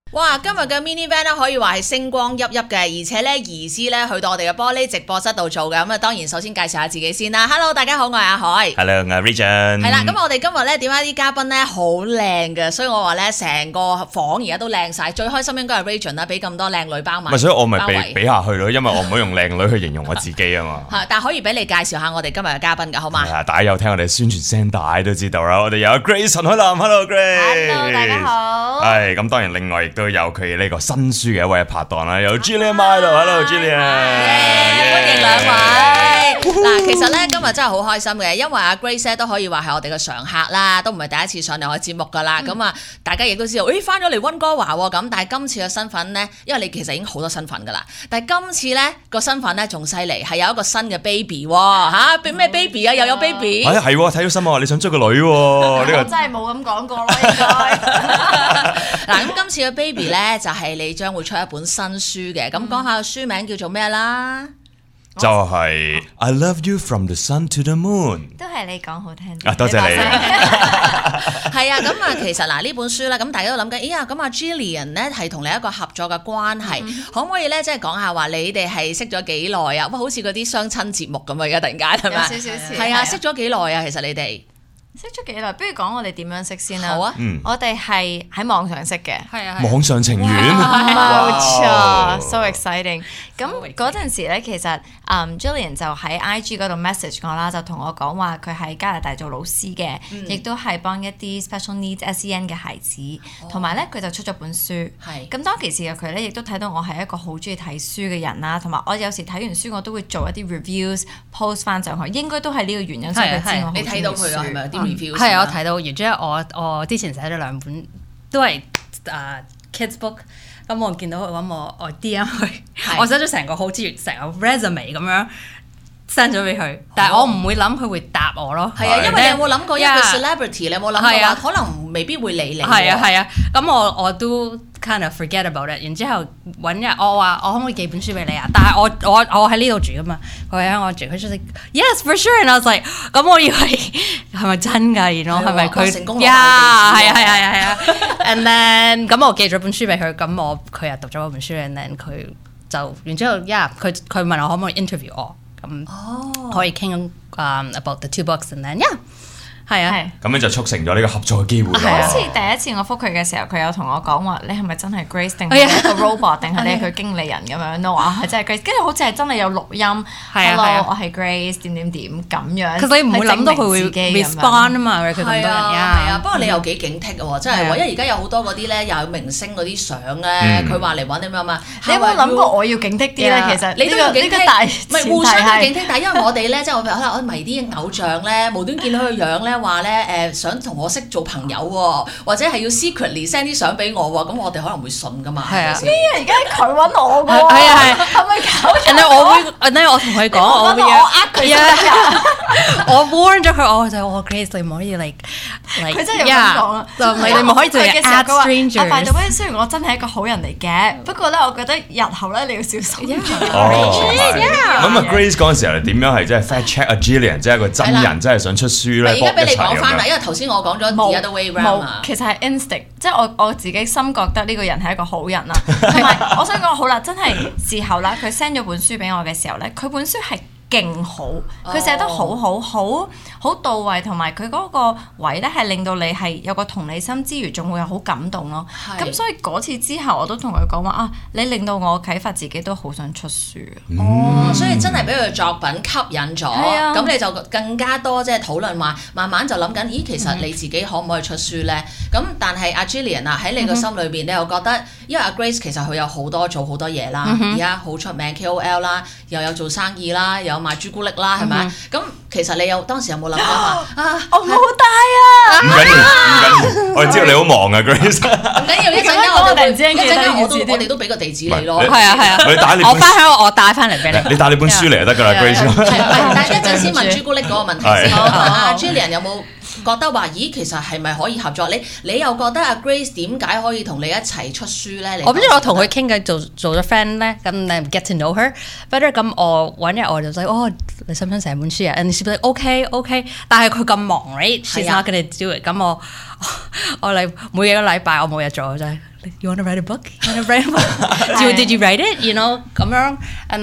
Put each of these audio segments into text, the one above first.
哇！今日嘅 mini van 咧可以話係星光熠熠嘅，而且咧移師咧去到我哋嘅玻璃直播室度做嘅。咁啊，當然首先介紹下自己先啦。Hello， 大家好，我係阿海。 Hello， 我係 Region。 係啦，咁我哋今日咧點解啲嘉賓咧好靚嘅，所以我話咧成個房而家都靚晒。最開心應該係 Region 啦，俾咁多靚女包埋。 所以我咪比下去咯，因為我唔可以用靚女去形容我自己啊嘛。 係，但係可以俾你介紹下我哋今日嘅嘉賓㗎，好嘛？ 係啊，大家有聽我哋宣傳聲帶都知道啦。我哋有 Grace 陳海琳 ，Hello Grace。 Hello， 大家好。 係咁，當然另外亦都有佢呢個新書嘅一位拍檔啦，有 Jillian Milo，Hello Jillian， 歡迎兩位。嗱，其實咧今日真係好開心嘅，因為阿 Grace 都可以話係我哋嘅常客啦，都唔係第一次上嚟我嘅節目噶啦。咁啊，大家亦都知道，翻咗嚟溫哥華喎。咁但係今次嘅身份咧，因為你其實已經好多身份噶啦，但係今次咧個身份咧仲犀利，係有一個新嘅 baby 喎嚇，咩 baby 啊？又有 baby？ 係睇到新聞話你想追個女喎，呢個我真係冇咁講過咯，應該。 嗱，咁今次嘅 baby 咧就係你將會出一本新書嘅，咁講下個書名叫做咩啦？ 就係 I love you from the sun to the moon。 都係你講好聽啲。 多謝你。 係啊，咁啊，其實嗱呢本書咧，咁大家都諗緊，咁阿 Jillian 咧係同你一個合作嘅關係，可唔可以咧即係講下話你哋係識咗幾耐啊？哇，好似嗰啲相親節目咁啊！而家突然間係咪？ 有少少似。 係啊，識咗幾耐啊？其實你哋識咗幾耐？不如講我哋點樣識先啦。 好啊， 我哋係喺網上識嘅。 係啊， 網上情緣。 冇錯 ，so exciting。咁嗰陣時咧，其實Jillian 就喺 IG 嗰度 message 我啦，就同我講話佢喺加拿大做老師嘅，亦都係幫一啲 special needs SEN 嘅孩子，同埋咧佢就出咗本書。 係。 咁當其時嘅佢咧，亦都睇到我係一個好中意睇書嘅人啦，同埋我有時睇完書我都會做一啲 reviews post 翻上去，應該都係呢個原因，所以佢知我好中意書。 你睇到佢啊？係咪啲 reviews？ 係，我睇到，然之後我之前寫咗兩本都係kids book。咁我見到佢咁，我 DM 佢，我寫咗成個好似成個 resume 咁樣 send 咗俾佢，但係我唔會諗佢會答我咯。 係啊，因為你有冇諗過一個 celebrity？你有冇諗過話可能未必會理你？ 係啊，咁我都 kind of forget about it。然之後揾日我話我可唔可以寄本書俾你啊？但係我喺呢度住噶嘛，佢喺香港住，佢出嚟 yes for sure。And I was like， 咁我以為係咪真㗎？然後係咪佢？ 成功攞到地址？ 係啊。And then 咁我寄咗本書俾佢，咁佢又讀咗嗰本書 ，and then 佢就然之後佢問我可唔可以 interview 我，咁可以傾about the two books，and then 係啊， 咁樣就促成咗呢個合作嘅機會。 好似第一次我覆佢嘅時候，佢有同我講話：你係咪真係 Grace 定係一個 robot 定係你係佢經理人咁樣？No 啊，係真係 Grace。跟住好似係真係有錄音 ，Hello， 我係 Grace 點咁樣。 其實你唔會諗到佢會 respond 啊嘛，佢咁多人啊。不過你又幾警惕喎，真係喎，因為而家有好多嗰啲咧，又有明星嗰啲相咧，佢話嚟揾啲咩嘛。 你有冇諗過我要警惕啲咧？其實你都要警惕， 唔係互相都警惕。但係因為我哋咧，即係可能我迷啲偶像咧，無端見到佢樣咧。話咧想同我識做朋友喎，或者係要 secretly send 啲相俾我喎，咁我哋可能會信噶嘛。 係啊， 咩啊？而家佢揾我㗎喎。 係， 係咪搞錯？ 人哋我同佢講，我呃佢我 warn 咗佢，我就Grace 你唔可以佢真係有咁講啊！ 你唔可以做嘅 at strangers。 by the way，雖然我真係一個好人嚟嘅，不過咧，我覺得日後咧你要小心。 咁啊 Grace 嗰陣時候點樣係即係 fact check 阿 Jillian， 即係一個真人，真係想出書咧？ 而家俾你講翻啦，因為頭先我講咗 the other way round 啊。 其實係 instinct， 即係我自己心覺得呢個人係一個好人啦。同埋我想講好啦，真係事後啦，佢 send 咗本書俾我嘅時候咧，佢本書係勁好，佢寫得好到位，同埋佢嗰個位咧係令到你係有個同理心之餘，仲會有好感動咯。咁所以嗰次之後，我都同佢講話啊，你令到我啟發自己都好想出書。 所以真係俾佢嘅作品吸引咗，咁你就更加多即係討論話，慢慢就諗緊，咦，其實你自己可唔可以出書咧？咁但係阿 Jillian 啊，喺你個心裏邊，你又覺得，因為阿 Grace 其實佢有做好多嘢啦，而家好出名 KOL 啦，又有做生意啦，又有賣朱古力啦，係咪？咁其實你當時有冇諗過話我冇帶啊？ 唔緊要，我哋知道你好忙啊 Grace。 唔緊要，一陣間我哋都俾個地址你咯。 係啊， 你帶你我翻香港我帶翻嚟俾你。 你帶你本書嚟就得㗎啦 Grace。 但係一陣先問朱古力嗰個問題先。阿 Jillian 有冇覺得話，咦，其實係咪可以合作？你又覺得阿 Grace 點解可以同你一齊出書咧？ 我不知我同佢傾偈做咗 friend 咧，咁你 get to know her。不過咁我揾日我就話你想唔想成本書啊？And she's like OK， 但係佢咁忙 ，right？She's not gonna do it。咁我嚟每幾個禮拜我冇嘢做真係。 You want to write a book? You want to write a book? Did you write it? You know 咁樣 and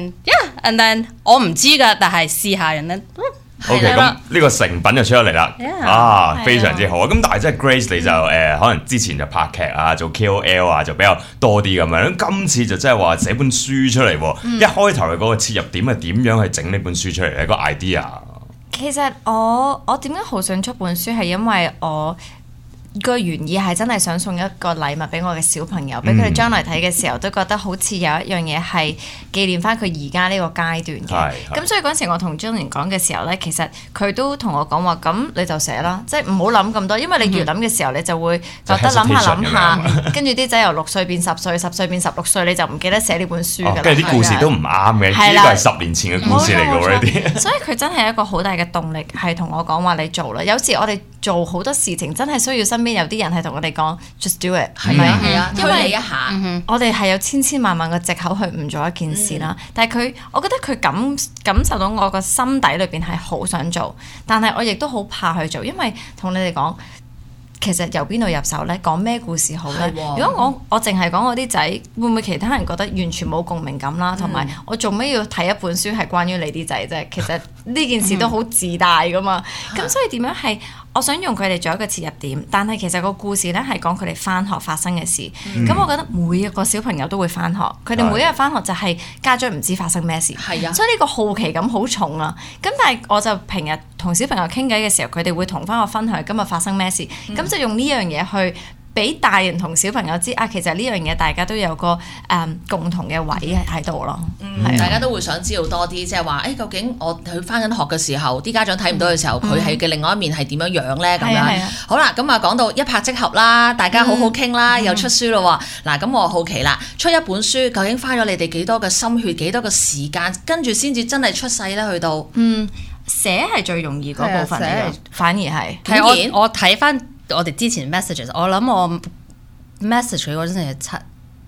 then 我唔知㗎，但係試下人咧。 OK， 咁呢個成品就出咗嚟啦，非常之好啊！咁但係即係 Grace 你就可能之前就拍劇啊，做 KOL 啊，就比較多啲咁樣。今次就即係話寫本書出嚟喎，一開頭嘅嗰個切入點係點樣去整呢本書出嚟咧？個 idea。 其實我點解好想出本書係因為我個原意係真係想送一個禮物俾我嘅小朋友，俾佢哋將來睇嘅時候都覺得好似有一樣嘢係紀念翻佢而家呢個階段嘅。咁所以嗰陣時我同 Jillian 講嘅時候咧，其實佢都同我講話，咁你就寫啦，即係唔好諗咁多，因為你越諗嘅時候你就會覺得諗下，跟住啲仔由6歲變10歲，10歲變16歲，你就唔記得寫呢本書㗎啦。 跟住啲故事都唔啱嘅，呢個係10年前嘅故事嚟㗎喎呢啲。 所以佢真係一個好大嘅動力，係同我講話你做啦。有時我哋做好多事情真係需要身邊有啲人係同我哋講 just do it， 係咪？ 係啊，推你一下。 我哋係有千萬個藉口去唔做一件事啦。但係我覺得佢感受到我個心底裏邊係好想做，但係我亦都好怕去做，因為同你哋講，其實由邊度入手咧？講咩故事好咧？如果我淨係講我啲仔，會唔會其他人覺得完全冇共鳴感啦？同埋我做咩要睇一本書係關於你啲仔啫？其實呢件事都好自大噶嘛。咁所以點樣係？我想用佢哋做一個切入點，但係其實個故事咧係講佢哋返學發生嘅事。咁我覺得每一個小朋友都會返學，佢哋每一日返學就係家長唔知發生咩事，所以呢個好奇感好重啊。咁但係我就平日同小朋友傾偈嘅時候，佢哋會同返我分享今日發生咩事，咁就用呢樣嘢去俾大人同小朋友知啊，其實呢樣嘢大家都有個共同嘅位喺度咯。 大家都會想知道多啲，即係話究竟我去返緊學嘅時候，啲家長睇唔到嘅時候，佢係嘅另外一面係點樣樣咧？咁樣好啦，咁啊講到一拍即合啦，大家好好傾啦，又出書咯喎。嗱，咁我好奇啦，出一本書究竟花咗你哋幾多嘅心血，幾多嘅時間，跟住先至真係出世咧？去到寫係最容易嗰部分嚟嘅，反而係。 係我睇翻我哋之前 messages， 我諗我 message 佢嗰陣係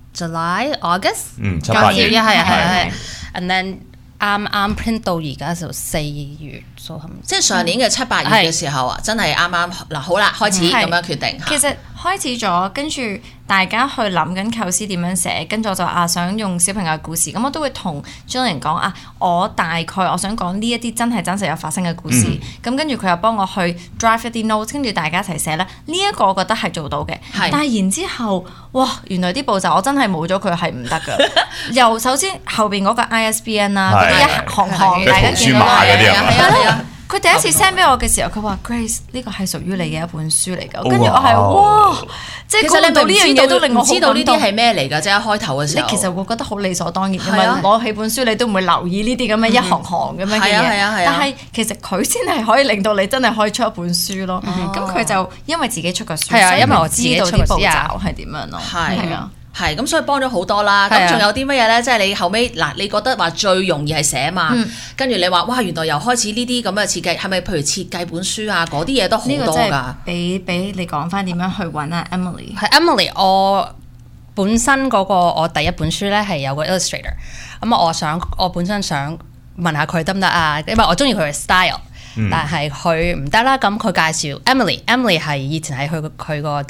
July、August， 7-8月係，and then 啱 print 到而家就4月， 即係上年嘅7-8月嘅時候啊，真係啱嗱好啦，開始咁樣決定。 其實開始咗，跟住大家去諗緊構思點樣寫，跟住我就想用小朋友嘅故事，咁我都會同 Jillian 講我大概我想講呢一啲真實有發生嘅故事，咁跟住佢又幫我去 drive 一啲 notes， 跟住大家一齊寫啦。呢一個我覺得係做到嘅，但係然之後，哇！原來啲步驟我真係冇咗佢係唔得㗎。由首先後邊嗰個 ISBN 啦，嗰啲一行大家見到啦。佢第一次 send 俾我嘅時候，佢話 Grace 呢個係屬於你嘅一本書嚟㗎，跟住我係哇，即係其實你到呢樣嘢都令我知道呢啲係咩嚟㗎，即係一開頭嘅時候， 你其實會覺得好理所當然，因為攞起本書你都唔會留意呢啲咁嘅一行咁樣嘅嘢，但係其實佢先係可以令到你真係可以出一本書咯。咁佢就因為自己出個書， 因為我知道啲步驟係點樣咯， 係啊。係咁，所以幫咗好多啦。咁仲有啲乜嘢咧？即係你後尾嗱，你覺得話最容易係寫嘛？跟住你話哇，原來又開始呢啲咁嘅設計，係咪譬如設計本書啊嗰啲嘢都好多㗎？ 俾你講翻點樣去揾啊 Emily。 係 Emily，我本身嗰個我第一本書咧係有個 illustrator，咁我本身想問下佢得唔得啊？因為我中意佢嘅 style，但係佢唔得啦。咁佢介紹 Emily 係以前喺佢個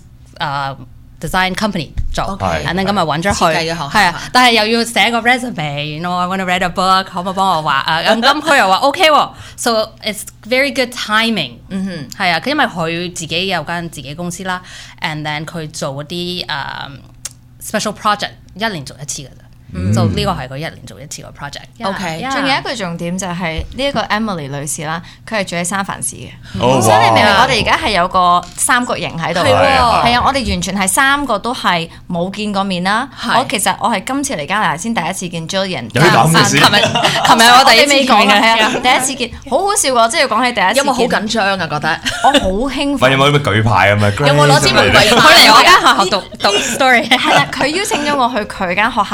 design company 做，然後咁咪揾咗佢，係啊，但係又要寫個 resume，I want to write a book， 可唔可以幫我畫啊？咁佢又話 OK 喎，so it's very good timing，係啊，因為佢自己有間自己公司啦 ，and then 佢做嗰啲special project， 一年做一次㗎咋。就呢個係佢一年做一次個 project。 OK， 仲有一個重點就係呢一個 Emily 女士啦，佢係住喺三藩市嘅。所以你明唔明？我哋而家係有個三角形喺度，係啊，我哋完全係三個都係冇見過面啦。其實我係今次嚟加拿大先第一次見 Jillian。 有啲咁嘅事。琴日我第一次講嘅，第一次見，好好笑㗎！即係講起第一次見。 有冇好緊張啊？覺得我好興奮。 有冇咩舉牌啊？ 有冇攞支玫瑰？ 佢嚟我間學校讀 story。 係啦，佢邀請咗我去佢間學校度同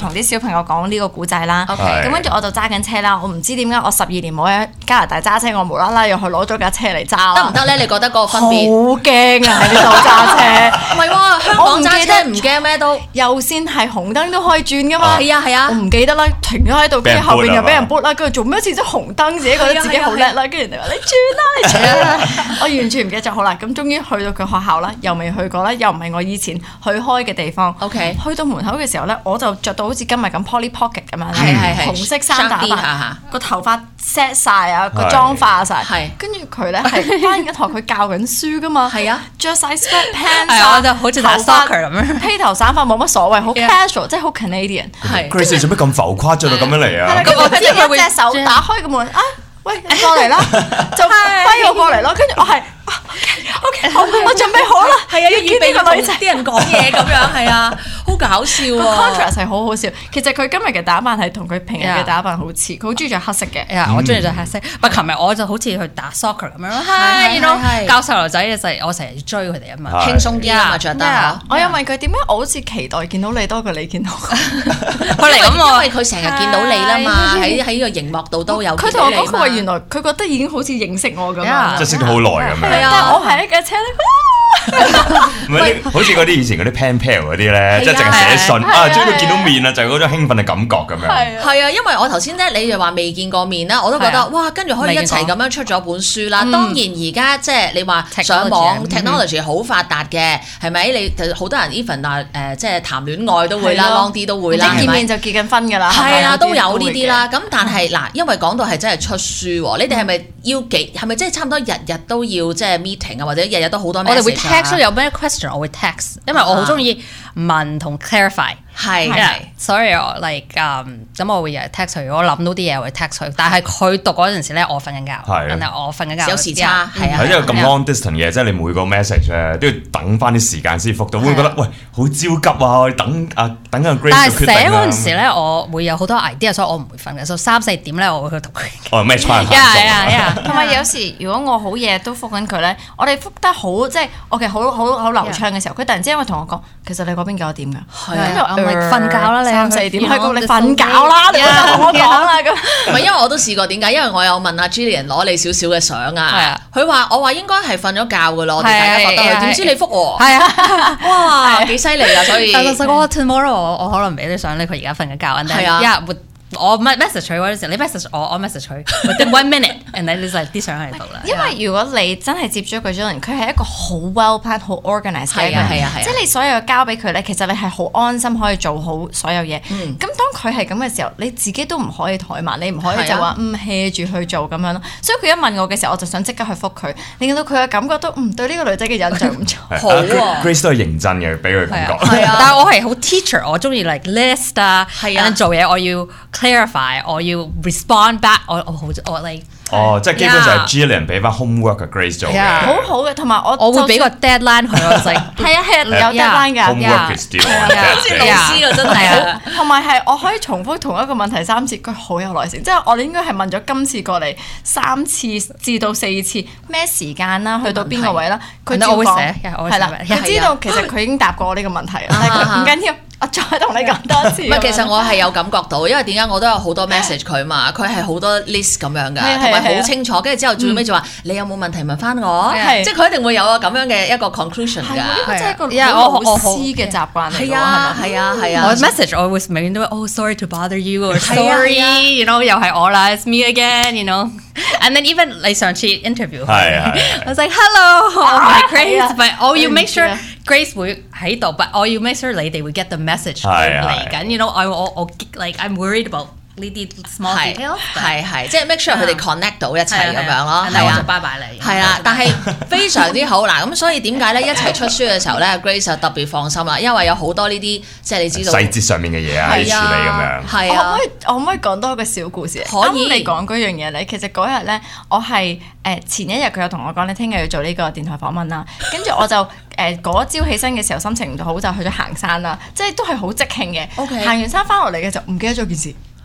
同啲小朋友講呢個古仔啦。 咁跟住我就揸緊車啦，我唔知點解我12年冇喺加拿大揸車，我無啦啦又去攞咗架車嚟揸。 得唔得咧？你覺得嗰個分別？ 好驚啊！喺呢度揸車， 唔係喎，香港揸車唔驚咩都。 右線係紅燈都可以轉噶嘛？ 係啊係啊， 我唔記得啦，停咗喺度，跟住後邊又俾人撥啦，跟住做咩似咗紅燈，自己覺得自己好叻啦，跟住人哋話你轉啦，我完全唔記得咗。好啦，咁終於去到佢學校啦，又未去過啦，又唔係我以前去開嘅地方。 OK， 去到門口嘅時候咧，我就着到好似今日咁 Polly Pocket 咁樣，紅色衫打扮，個頭髮 set 曬啊，個妝化曬，跟住佢咧係翻緊學，佢教緊書噶嘛， 係啊， 着曬 sweatpants， 我就好似打 soccer 咁樣， 披頭散髮冇乜所謂，好 casual，即係好 Canadian。 係 Grace 做咩咁浮誇着到咁樣嚟啊？ 咁我就一隻手打開個門啊，喂，你過嚟啦，就揮我過嚟咯，跟住我係。OK， 我準備好啦，係啊，要預備個女仔， 啲人講嘢咁樣，係啊，好搞笑啊 contrast 係好好笑。其實佢今日嘅打扮係同佢平日嘅打扮好似，佢好中意着黑色嘅。 我中意着黑色。不過琴日我就好似去打 soccer 咁樣咯，教細路仔嘅就我成日要追佢哋啊嘛， 輕鬆啲啊嘛着得。 我有問佢點解我好似期待見到你多過你見到佢嚟咁，因為佢成日見到你啦嘛，喺呢個熒幕度都有。 佢同我講，佢話原來佢覺得已經好似認識我咁樣， 即係識咗好耐咁樣。 但係我係一架車唔係好似嗰啲以前嗰啲 pen pal 嗰啲咧，即係淨係寫信啊，終於見到面啦，就係嗰種興奮嘅感覺咁樣。 係啊，因為我頭先咧，你就話未見過面啦，我都覺得哇，跟住可以一齊咁樣出咗本書啦。當然而家即係你話上網 technology 好發達嘅，係咪？你好多人 even 即係談戀愛都會啦 ，long 啲都會啦， 見面就結緊婚㗎啦。 係啊，都有呢啲啦。咁但係嗱，因為講到係真係出書喎，你哋係咪要係咪即係差唔多日日都要即係 meeting 啊，或者日日都好多 message 啊？ 我哋會 text 有咩 question 我會 text， 因為我好中意問同 clarify。 係， 所以我 like 咁我會日日 text 佢，我諗到啲嘢我會 text 佢，但係佢讀嗰陣時咧，我瞓緊覺，但係我瞓緊覺有時差，係啊， 因為咁 long distance 嘅，即係你每個 message 咧都要等翻啲時間先覆到，會覺得喂好焦急啊！我等個 Grace 但係決定寫嗰陣時咧，我會有好多 idea，所以我唔會瞓嘅，所以3、4點咧，我會去讀佢。 哦，match 翻同埋有時如果我好夜都覆緊佢咧，我哋覆得好即係我其實好流暢嘅時候，佢突然之間會同我講，其實你嗰邊幾多點㗎？ 跟住我瞓覺啦，你 3、4點喺度，你瞓覺啦，你同我講啦咁。 唔係因為我都試過點解？因為我有問阿 Jillian 攞你少少嘅相啊，佢話我話應該係瞓咗覺㗎咯，我哋大家覺得佢點知你覆我？ 係啊， 哇幾犀利啊！所以但係我 tomorrow 我可能俾啲相咧，佢而家瞓緊覺， 係啊。 我 message 佢嗰陣時，你 message 我 message 佢 within 1 minute，and then 你就啲相喺度啦。 因為如果你真係接咗佢咗人，佢係一個好 well planned、好 organized 嘅人，即係你所有交俾佢咧，其實你係好安心可以做好所有嘢。咁當佢係咁嘅時候，你自己都唔可以怠慢，你唔可以就話hea 住去做咁樣咯。所以佢一問我嘅時候，我就想即刻去覆佢，令到佢嘅感覺都對呢個女仔嘅印象唔錯。 好啊 ，Grace 都係認真嘅，俾佢感覺。 係啊，但係我係好 teacher，我中意 like list 啊，做嘢我要。clarify， 我要 respond back， 我 like 即係基本上係 Jillian 俾翻 homework 嘅 Grace 做嘅， 好好嘅，同埋我會俾個 deadline 佢，我就係有 deadline 㗎 ，homework is due， 好似老師㗎真係， 同埋係我可以重複同一個問題3次，佢好有耐性，即係我哋應該係問咗今次過嚟3次至到4次，咩時間啦，去到邊個位啦，佢我會寫， 係啦，佢知道其實佢已經答過我呢個問題啦，唔緊要。我再同你講多次。 唔係，其實我係有感覺到，因為點解我都有好多 message 佢嘛，佢係好多 list 咁樣㗎，同埋好清楚。跟住之後最尾就話：你有冇問題問翻我？即係佢一定會有咁樣嘅一個 conclusion 㗎。 呢個真係一個好老師嘅習慣嚟㗎。 係啊。 我 message 我會永遠都話 sorry to bother you，or sorry，you know 又係我啦，it's me again，you know。And then even 你上次 interview，I was like hello，my Grace，but 我要 make sure Grace 會喺度，but 我要 make sure 你哋會 get the message 嚟緊，you know，我 like I'm worried about 呢啲 small details， 係，即係 make sure 佢哋 connect 到一齊咁樣咯， 係啊，就拜拜你， 係啦，但係非常之好嗱，咁所以點解咧一齊出書嘅時候咧 Grace 就特別放心啦，因為有好多呢啲即係你知道細節上面嘅嘢啊，要處理咁樣。 係啊， 我可唔可以講多一個小故事？ 可以。 你講嗰樣嘢咧，其實嗰日咧，我係前一日佢有同我講你聽日要做呢個電台訪問啦，跟住我就嗰朝起身嘅時候心情唔好，就去咗行山啦，即係都係好即興嘅。行完山翻落嚟嘅就唔記得咗件事。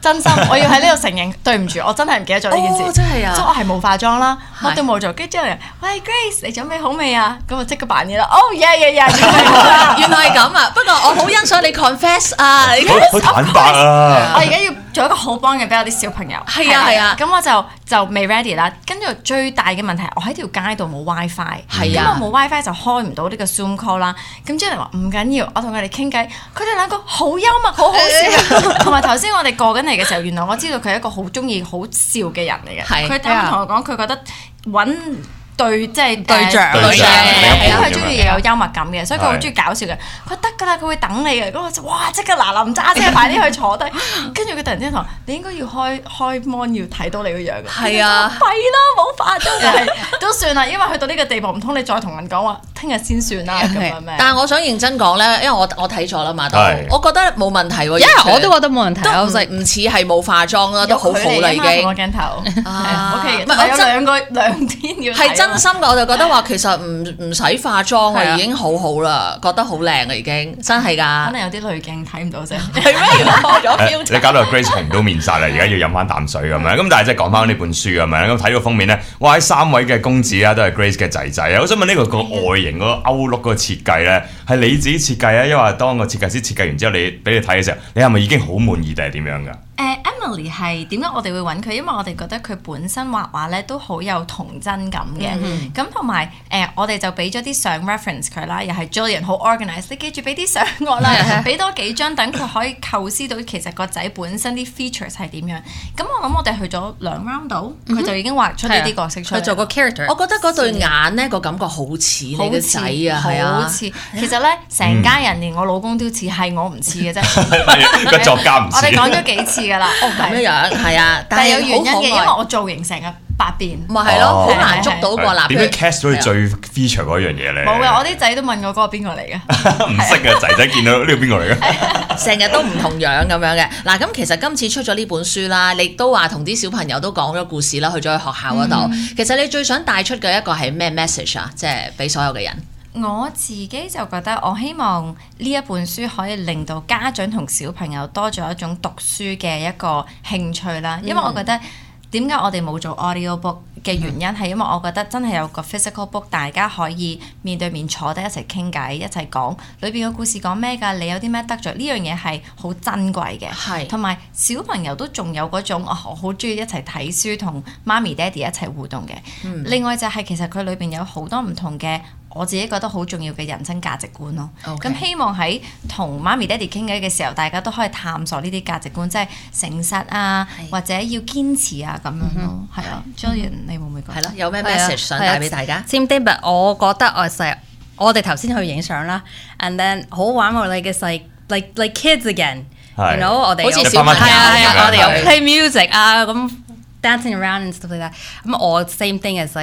真心，我要喺呢度承認，對唔住，我真係唔記得咗呢件事。 真係啊！ 即係我係冇化妝啦，乜都冇做，跟住之後喂 Grace，你準備好未啊？咁我即刻扮嘢啦。Oh yeah yeah yeah， 原來係咁啊！不過我好欣賞你 confess 啊， 好坦白啊！ 我而家要做一個好幫嘅俾我啲小朋友。 係啊係啊， 咁我就未 ready 啦。跟住最大嘅問題，我喺條街度冇 WiFi， 係啊， 咁我冇 WiFi 就開唔到呢個 Zoom call 啦。咁之後話唔緊要，我同佢哋傾偈，佢哋兩個好幽默，好好笑。同埋頭先我哋過緊嚟嘅時候，原來我知道佢係一個好中意好笑嘅人嚟嘅。佢啱啱同我講，佢覺得揾對即係對象， 因為佢中意有幽默感嘅，所以佢好中意搞笑嘅。佢得㗎啦，佢會等你嘅。咁我就哇即刻嗱臨揸車快啲去坐低。跟住佢突然之間同我：你應該要開 mon 要睇到你個樣嘅。 係啊， 弊啦，冇化妝，但係都算啦，因為去到呢個地步，唔通你再同人講話聽日先算啦咁樣咩？ 但係我想認真講咧，因為我睇咗啦嘛，我覺得冇問題喎， 因為我都覺得冇問題， 我唔似係冇化妝啦，都好好啦已經。 我鏡頭，OK，唔係有兩天要係真心嘅，我就覺得話其實唔使化妝啊，已經好好啦，覺得好靚啦已經，真係㗎。 可能有啲濾鏡睇唔到啫。 係咩？開咗 filter 你搞到 Grace 紅到面晒啦，而家要飲翻啖水咁樣。咁但係即係講翻呢本書咁樣，咁睇到封面咧，哇！喺3位嘅公子啊，都係 Grace 嘅仔仔啊。我想問呢個外形嗰個歐陸嗰個設計咧，係你自己設計啊？因為當個設計師設計完之後，你俾你睇嘅時候，你係咪已經好滿意定係點樣㗎？ Emily 係點解我哋會揾佢？因為我哋覺得佢本身畫畫咧都好有童真感嘅。咁同埋我哋就俾咗啲相 reference 佢啦，又係 Julian 好 organized。你記住俾啲相我啦，俾多幾張等佢可以構思到其實個仔本身啲 features 係點樣。咁我諗我哋去咗2 round 度，佢就已經畫出呢啲角色出嚟。 佢做個 character。 我覺得嗰對眼咧個感覺好似你個仔啊，係啊， 好似。其實咧成家人連我老公都似，係我唔似嘅啫。 個作家唔似。 我哋講咗幾次㗎啦。 咁樣係啊， 但係有原因嘅，因為我造型成日百變， 咪係咯，好難捉到個立。 點樣 cast 到你最 feature 嗰樣嘢咧？ 冇嘅，我啲仔都問我嗰個邊個嚟嘅， 唔識嘅仔仔見到呢個邊個嚟嘅， 成日都唔同樣咁樣嘅。嗱，咁其實今次出咗呢本書啦，你都話同啲小朋友都講咗故事啦，去咗去學校嗰度。其實你最想帶出嘅一個係咩 message 啊？即係俾所有嘅人。 我自己就覺得，我希望呢一本書可以令到家長同小朋友多咗一種讀書嘅一個興趣啦。因為我覺得點解我哋冇做 audio book 嘅原因係因為我覺得真係有個 physical book， 大家可以面對面坐低一齊傾偈，一齊講裏邊嘅故事講咩㗎？你有啲咩得着？呢樣嘢係好珍貴嘅，係同埋小朋友都仲有嗰種我好中意一齊睇書同媽咪爹哋一齊互動嘅。另外就係其實佢裏邊有好多唔同嘅。我自己覺得好重要嘅人生價值觀咯，咁希望喺同媽咪爹哋傾偈嘅時候，大家都可以探索呢啲價值觀，即係誠實啊，或者要堅持啊咁樣咯，係啊。Julian，你會唔會覺得？ 係咯，有咩 message 想帶俾大家 ？Same David，我覺得我哋頭先去影相啦 ，and then 好玩喎，like it's like kids again，you know，我哋好似小朋友我哋有 play music 啊，咁 dancing around and stuff like that。咁我 same thing as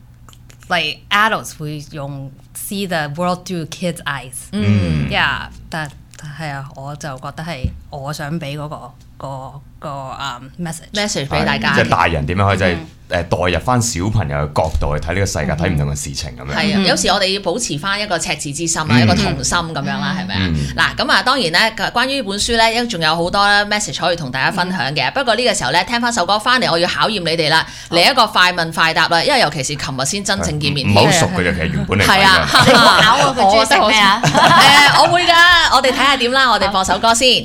like adults 會用 see the world through kids' eyes，但係啊，我就覺得係我想俾嗰個message 俾大家， 即係大人點樣可以即係代入翻小朋友嘅角度去睇呢個世界，睇唔同嘅事情咁樣。 係啊，有時我哋要保持翻一個赤子之心啊，一個童心咁樣啦，係咪啊？嗱，咁啊當然咧，關於呢本書咧，仲有好多 message 可以同大家分享嘅。不過呢個時候咧，聽翻首歌翻嚟，我要考驗你哋啦，嚟一個快問快答啦，因為尤其是琴日先真正見面， 唔好熟嘅啫，其實原本嚟係啊， 你唔好考我，佢中意食咩啊？ 我會㗎，我哋睇下點啦，我哋播首歌先。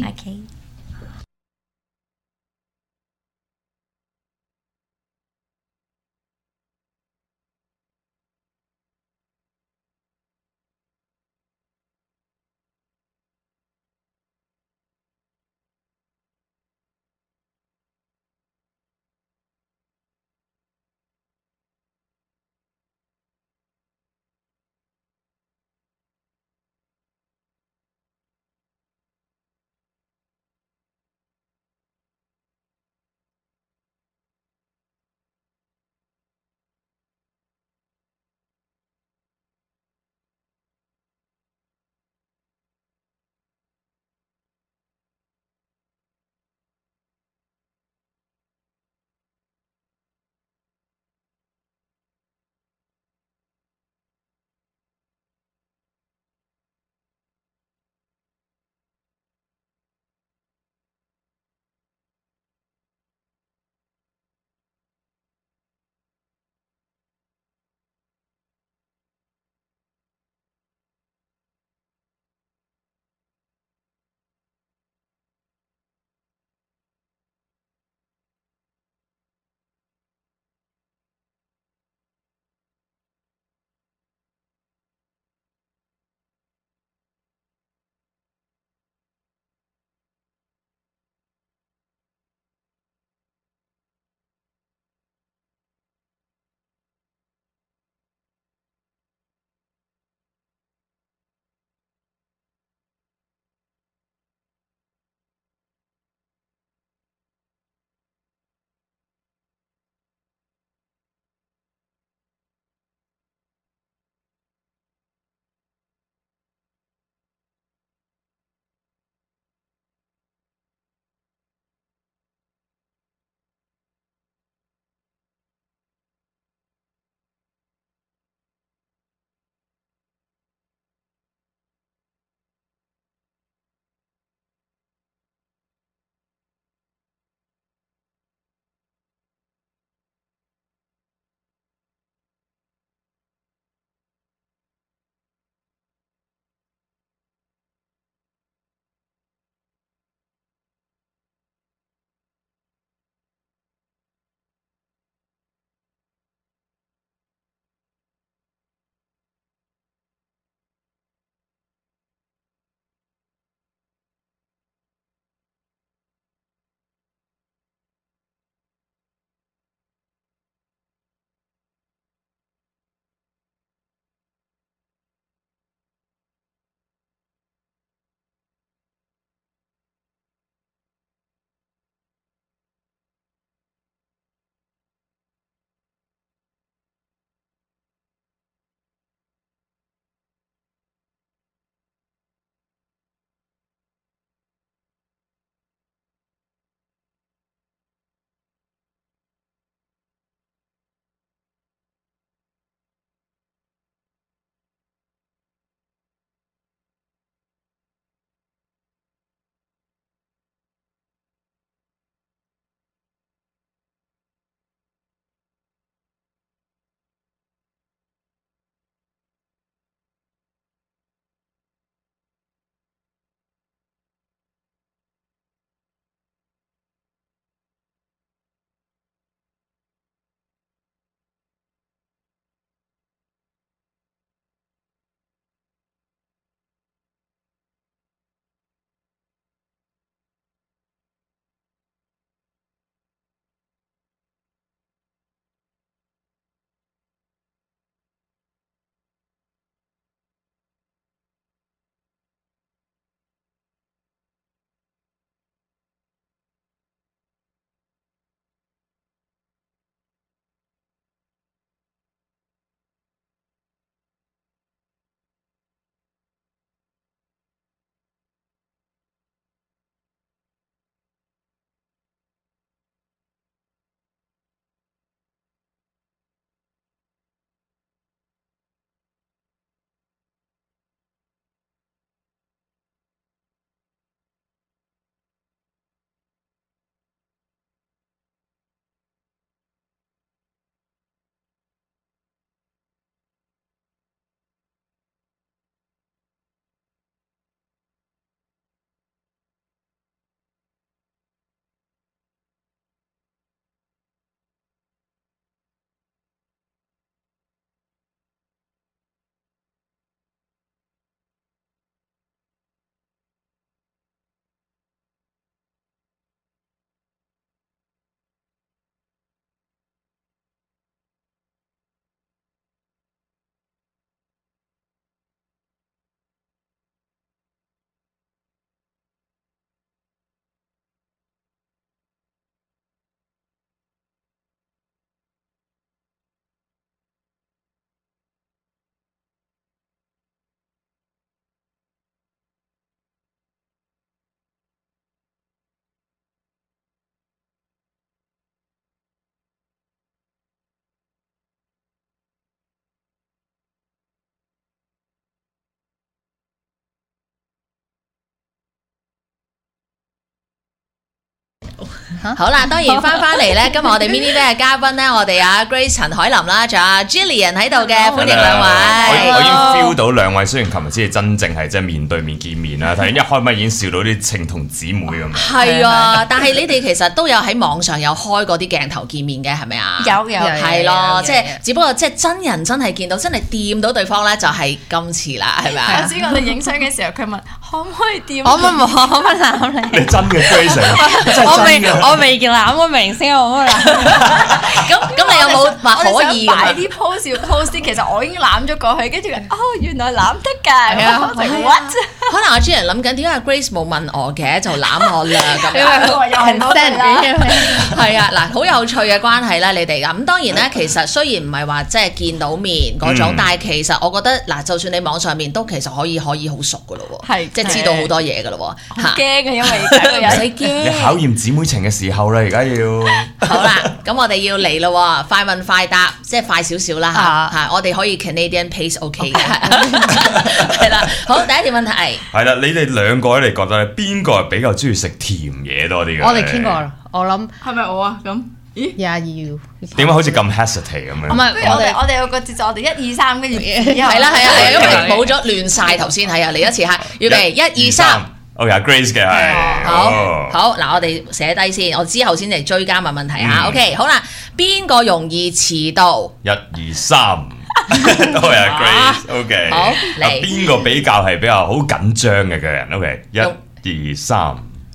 好啦，當然翻嚟咧，今日我哋 Mini Van 嘅嘉賓咧，我哋阿 Grace 陳凱琳啦，仲有阿 Jillian 喺度嘅，歡迎兩位。 我已經 feel 到兩位，雖然琴日先係真正係即係面對面見面啦，但係一開咪已經笑到啲情同姊妹咁樣。 係啊，但係你哋其實都有喺網上有開過啲鏡頭見面嘅，係咪啊？ 有係咯，即係只不過即係真人真係見到，真係掂到對方咧，就係今次啦，係咪啊？ 頭先我哋影相嘅時候，佢問可唔可以掂？ 我唔攬你。 你真嘅 Grace， 我未見攬過明星，我冇攬。 咁你有冇話可以擺啲 pose 要 pose 啲？其實我已經攬咗過去，跟住原來攬得㗎。What？ 可能阿 Jillian 諗緊點解 Grace 冇問我嘅，就攬我啦咁樣。 又係多謝啦。 係啊，嗱，好有趣嘅關係啦，你哋咁當然咧，其實雖然唔係話即係見到面嗰種，但係其實我覺得嗱，就算你網上面都其實可以好熟㗎咯喎， 係即係知道好多嘢㗎咯喎。 驚嘅，因為而家唔使驚。 你考驗姊妹情嘅時候啦，而家要。 好啦，咁我哋要嚟咯喎，快問快答，即係快少少啦嚇，我哋可以 Canadian pace OK 嘅，係啦。好，第一條問題係啦，你哋兩個咧，你覺得邊個係比較中意食甜嘢多啲嘅？ 我哋傾過啦，我諗係咪我啊？咁咦 ？Yeah，you 點解好似咁 hesitate 咁樣？ 唔係， 不如我哋有個節奏，我哋1、2、3，跟住係啦，因為冇咗亂晒頭先，係啊，嚟一次嚇，預備1、2、3。 OK， Grace 嘅係。 好，嗱，我哋寫低先，我之後先嚟追加問問題嚇。OK，好啦，邊個容易遲到 ？1、2、3，都係阿 Grace。OK， 好嚟。 邊個比較係比較好緊張嘅人？OK，1、2、3。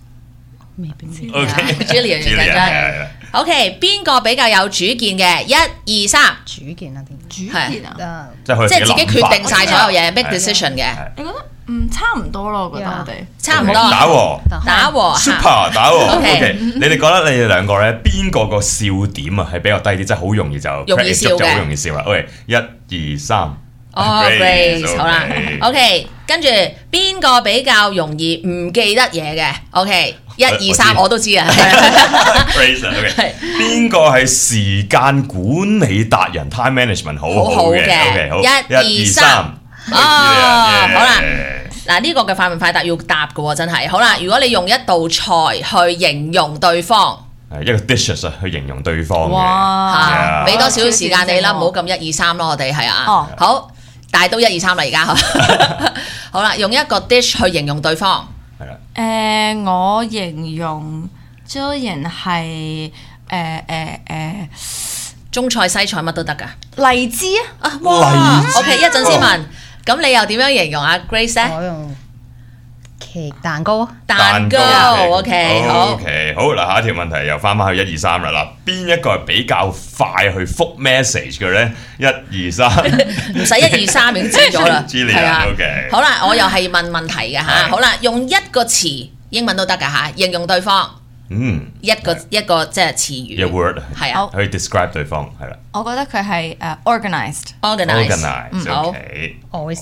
OK，Jillian 緊張。OK， 邊個比較有主見嘅？1、2、3。 主見啊？點主見啊？ 即係自己決定晒所有嘢，make decision 嘅。 你覺得差唔多咯？我覺得我哋差唔多。打和 Super 打和。 OK， 你哋覺得你哋兩個咧，邊個笑點啊係比較低啲，即係好容易就容易笑嘅， 好容易笑啦。OK，1、2、3。 Grace， 好啦。OK， 跟住邊個比較容易唔記得嘢嘅？OK，1、2、3我都知啊。 Grace，OK， 邊個係時間管理達人 ？Time management 好嘅。OK， 好。1、2、3。 好啦。嗱，呢個嘅快問快答要答嘅喎，真係。好啦，如果你用一道菜去形容對方， 一個 dishes 去形容對方嘅。 哇！ 俾多少時間你啦，唔好咁1、2、3咯，我哋係啊。好，但係都1、2、3啦，而家。好啦，用一個 dish 去形容對方。 係啦。 我形容 Jillian 係中菜西菜乜都得㗎。 荔枝啊！ 哇 ！OK， 一陣先問。咁你又點樣形容阿 Grace 咧？ 我用蛋糕。 蛋糕 OK， 好。 OK， 好嗱，下一條問題又翻返去1、2、3啦。嗱，邊一個係比較快去覆 message 嘅咧？1、2、3。 唔使1、2、3已經知咗啦。 係啊。OK。 好啦，我又係問問題嘅嚇。好啦，用一個詞，英文都得㗎嚇，形容對方。一個即係詞語。 一 word 係啊， 去 describe 對方係啦。 我覺得佢係organized。 OK。 Always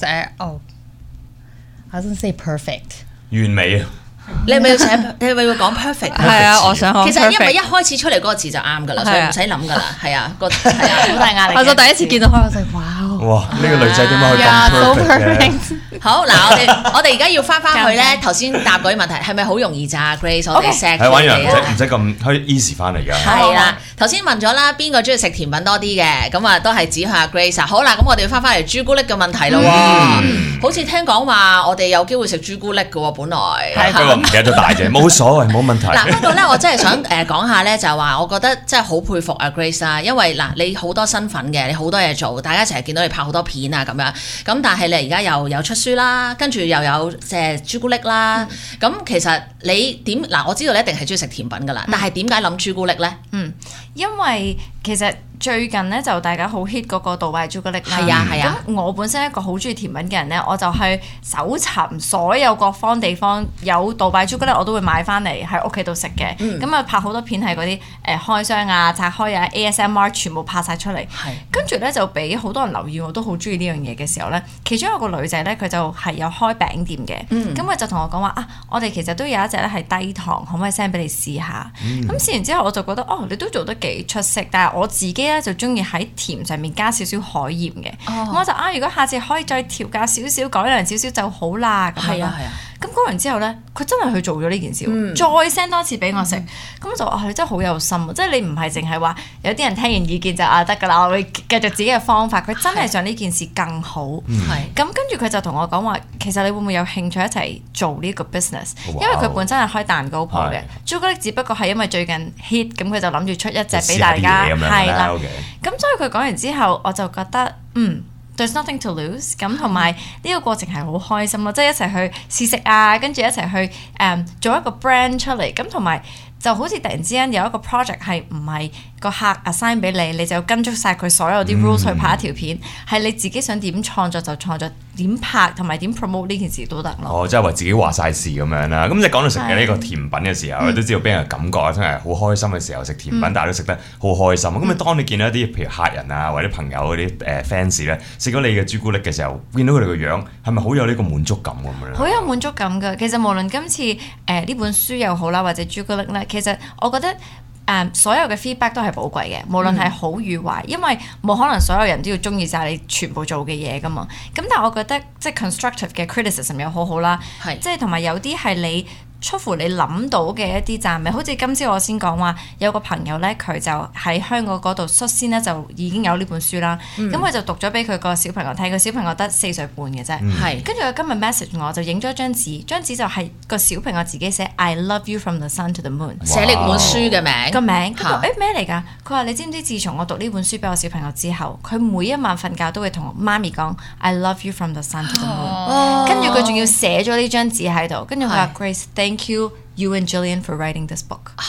I don't say perfect。 完美啊！ 你係咪要寫？你係咪要講 perfect？ 係啊，我想講 perfect。 其實因為一開始出嚟嗰個字就啱㗎啦，所以唔使諗㗎啦。係啊，係啊，好大壓力。 我就第一次見到佢，我就哇！ 呢個女仔點解可以咁 perfect？ 好嗱，我哋而家要翻去咧，頭先答嗰啲問題係咪好容易咋 Grace？ 我哋錫係玩完唔使咁可以 easy 翻嚟㗎。 係啦，頭先問咗啦，邊個中意食甜品多啲嘅？咁啊都係指向阿 Grace。好啦，咁我哋要翻嚟朱古力嘅問題咯喎。好似聽講話我哋有機會食朱古力嘅喎，本來。 不過唔記得咗大隻，冇所謂，冇問題。 嗱，不過咧，我真係想講下咧，就係話我覺得真係好佩服阿 Grace 啦，因為嗱，你好多身份嘅，你好多嘢做，大家成日見到你拍好多片啊咁樣，咁但係你而家又有出書啦，跟住又有朱古力啦，咁其實你點嗱？我知道你一定係中意食甜品噶啦，但係點解諗朱古力咧？ 因為其實最近咧就大家好 hit 嗰個杜拜朱古力啦。 係啊係啊。 咁我本身一個好中意甜品嘅人咧，我就去搜尋所有各方地方有杜拜朱古力，我都會買翻嚟喺屋企度食嘅。咁啊拍好多片係嗰啲開箱啊、拆開啊、ASMR 全部拍晒出嚟。係。跟住咧就俾好多人留意，我都好中意呢樣嘢嘅時候咧，其中有個女仔咧佢就係有開餅店嘅。咁佢就同我講話啊，我哋其實都有一隻咧係低糖，可唔可以 send 俾你試下？咁試完之後我就覺得你都做得幾出色，但係我自己咧就中意喺甜上面加少少海鹽嘅。我就如果下次可以再調教少少、改良少少就好啦。咁係啊係啊。 咁講完之後咧，佢真係去做咗呢件事，再 send 多次俾我食，咁就話你真係好有心啊！即係你唔係淨係話有啲人聽完意見就得㗎啦，我會繼續自己嘅方法。佢真係想呢件事更好。咁跟住佢就同我講話，其實你會唔會有興趣一齊做呢個 business？ 因為佢本身係開蛋糕鋪嘅，朱古力只不過係因為最近 hit，咁佢就諗住出一隻俾大家，係啦。咁所以佢講完之後，我就覺得there's nothing to lose， 咁同埋呢個過程係好開心咯，即係一齊去試食啊，跟住一齊去做一個 brand 出嚟，咁同埋就好似突然之間有一個 project 係唔係個客 assign 俾你，你就跟足晒佢所有啲 rules 去拍一條片，係你自己想點創作就創作，點拍同埋點 promote 呢件事都得咯。 即係話自己話晒事咁樣啦。咁你講到食嘅呢個甜品嘅時候，都知道俾人嘅感覺啊，真係好開心嘅時候食甜品，大家都食得好開心。咁當你見到一啲譬如客人啊或者朋友嗰啲fans 咧食咗你嘅朱古力嘅時候，見到佢哋個樣係咪好有呢個滿足感咁樣？好有滿足感㗎。其實無論今次呢本書又好啦，或者朱古力咧，其實我覺得所有嘅 feedback 都係寶貴嘅，無論係好與壞，因為冇可能所有人都要中意晒你全部做嘅嘢㗎嘛。咁但係我覺得即係 constructive 嘅 criticism 又好好啦，即係同埋有啲係你出乎你諗到嘅一啲讚美，好似今朝我先講話有個朋友咧，佢就喺香港嗰度率先咧就已經有呢本書啦。咁佢就讀咗俾佢個小朋友睇，個小朋友得4歲半嘅啫。跟住佢今日 message 我就影咗張紙，張紙就係個小朋友自己寫 I love you from the sun to the moon， 寫呢本書嘅名。個名，佢咩嚟㗎？佢話你知唔知？自從我讀呢本書俾我小朋友之後，佢每一晚瞓覺都會同媽咪講 I love you from the sun to the moon。跟住佢仲要寫咗呢張紙喺度，跟住佢話 Grace。Thank you and Jillian for writing this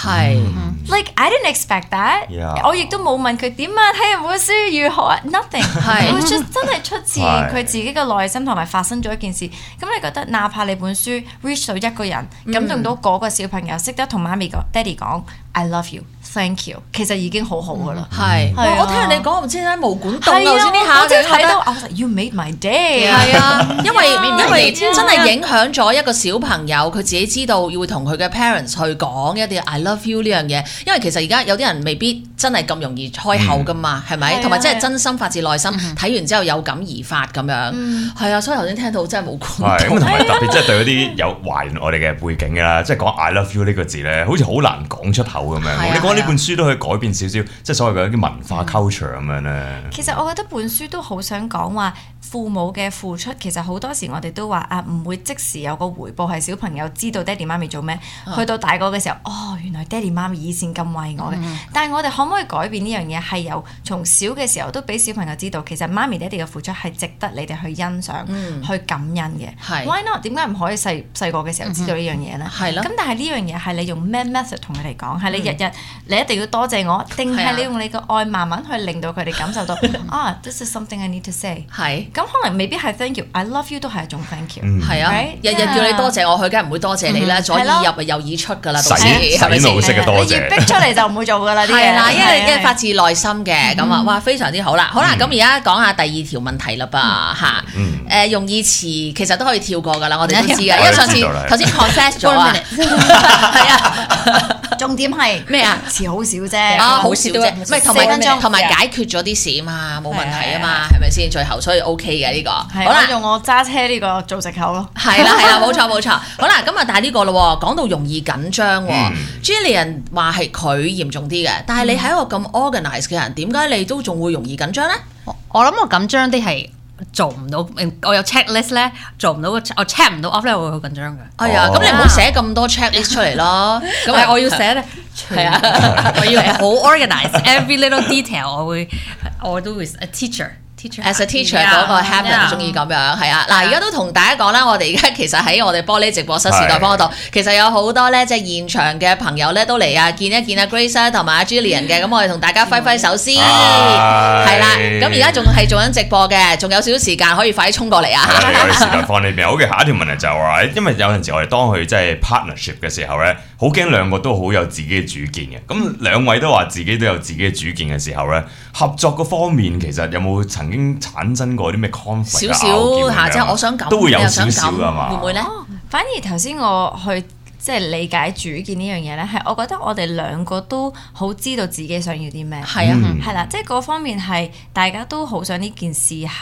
book。Like I didn't expect that。我亦都冇問佢點啊，睇完本書如何 ？Nothing。佢 just 真係出自佢自己嘅內心同埋發生咗一件事。咁你覺得，哪怕你本書 reach 到一個人，感動到嗰個小朋友，識得同媽咪講、爹哋講 I love you。Thank you， 其實已經好好噶啦。 我聽你講，唔知點解毛管戙啊！頭先呢下， 我真係睇到，我話 You made my day。 係啊，因為真係影響咗一個小朋友，佢自己知道要同佢嘅 parents 去講一啲 I love you 呢樣嘢。因為其實而家有啲人未必真係咁容易開口噶嘛，係咪？同埋真係真心發自內心，睇完之後有感而發咁樣。係啊，所以頭先聽到真係毛管戙。 咁同埋特別即係對嗰啲有懷念我哋嘅背景㗎啦，即係講 I love you 呢個字咧，好似好難講出口咁樣。你講呢本書都可以改變少少，即係所謂嘅一啲文化 culture 咁樣咧。 其實我覺得本書都好想講話父母嘅付出，其實好多時我哋都話唔會即時有個回報，係小朋友知道爹哋媽咪做咩，去到大個嘅時候，原來爹哋媽咪以前咁為我嘅。但係我哋可唔可以改變呢樣嘢？係由從小嘅時候都俾小朋友知道，其實媽咪爹哋嘅付出係值得你哋去欣賞、去感恩嘅。Why not？點解唔可以細個嘅時候知道呢樣嘢咧？咁但係呢樣嘢係你用咩 method 同佢哋講？係你日日你一定要多謝我，定係你用你個愛慢慢去令到佢哋感受到this is something I need to say。咁可能未必係 thank you，I love you 都係一種 thank you。 日日叫你多謝我，佢梗係唔會多謝你啦，左耳入咪右耳出㗎啦，到時係咪先？ 你越逼出嚟就唔會做㗎啦啲嘢。 係啦，因為發自內心嘅咁啊，哇，非常之好啦。好啦，咁而家講下第二條問題啦噃嚇。用意詞其實都可以跳過㗎啦，我哋都知㗎，因為上次頭先 confess 咗啊。係啊。 重點係咩啊？詞好少啫， 好少啫，唔係同埋解決咗啲事啊嘛，冇問題啊嘛，係咪先？最後所以 OK 嘅呢個。 好啦，用我揸車呢個做藉口咯。 係啦，冇錯。好啦，咁啊，但係呢個咯，講到容易緊張，Jillian 話係佢嚴重啲嘅，但係你係一個咁 organize 嘅人，點解你都仲會容易緊張咧？ 我諗我緊張啲係做唔到，我有 checklist 咧，做唔到我 check 唔到 off 咧，我會好緊張嘅。 係啊，咁你唔好寫咁多 checklist 出嚟咯。 咁我要寫咧，係啊，我要好 organize，every little detail，我都會 a teacher。As a teacher 嗰個 habit 中意咁樣，係啊，嗱而家都同大家講啦，我哋而家其實喺我哋玻璃直播室時代坊嗰度，其實有好多咧即係現場嘅朋友咧都嚟啊見一見阿 Grace 同埋阿 Jillian 嘅，咁我哋同大家揮揮手先，係啦，咁而家仲係做緊直播嘅，仲有少少時間可以快啲衝過嚟啊！ 係我哋時代坊呢邊。好嘅，下一條問題就係話，因為有陣時我哋當佢即係 partnership 嘅時候咧，好驚兩個都好有自己嘅主見嘅，咁兩位都話自己都有自己嘅主見嘅時候咧，合作嗰方面其實有冇曾經產生過啲咩 conflict 少少下啫，我想咁， 都會有少少㗎嘛？ 會唔會咧？ 反而頭先我去即係理解主見呢樣嘢咧，係我覺得我哋兩個都好知道自己想要啲咩。係啦，即係嗰方面係大家都好想呢件事係